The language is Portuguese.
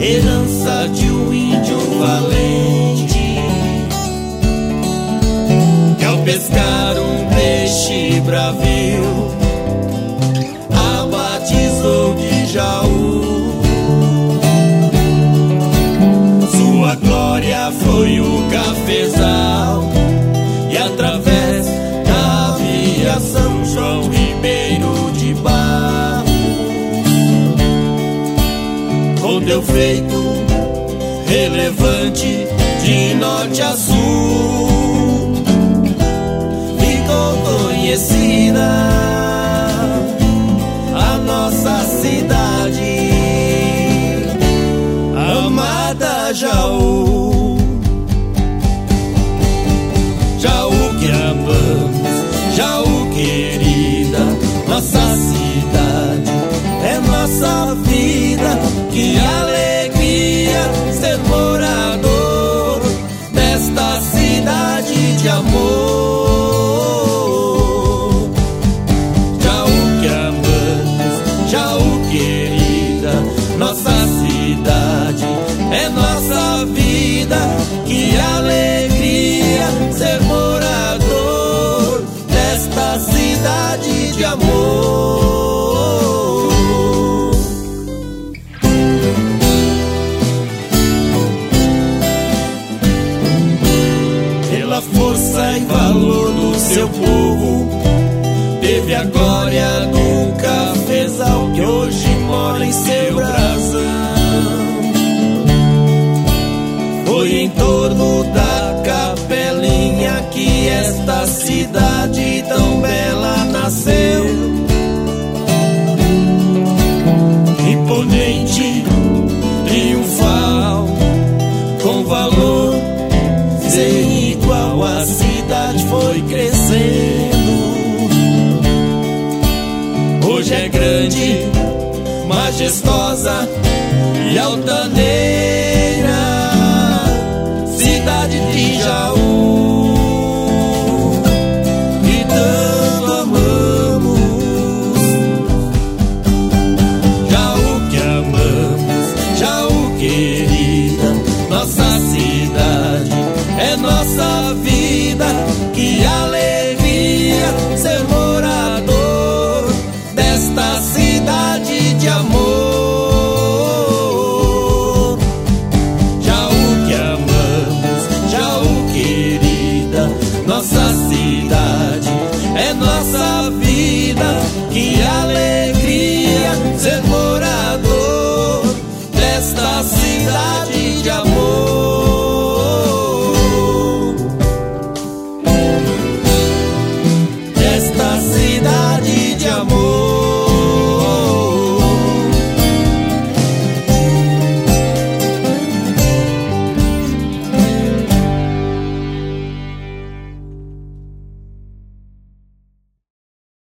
herança de um índio valente, que ao pescar um peixe bravio a batizou de Jaú. Sua glória foi o cafezal, e através da via São João Ribeiro de Barro, com teu feito relevante de norte a sul, ficou conhecida a nossa cidade amada Jaú. Jaú que amamos, Jaú querida, nossa cidade é nossa vida. Que alegria ser morador desta cidade de amor. Jaú que amamos, Jaú querida, nossa cidade é nossa vida. Que alegria ser morador desta cidade de amor. Pela força e valor do seu povo, teve a glória do cafezal que hoje mora em seu brasão. Foi em torno da capelinha que esta cidade tão bela nasceu. Imponente, triunfal, com valor sem igual, a cidade foi crescendo. Hoje é grande, majestosa e altaneira.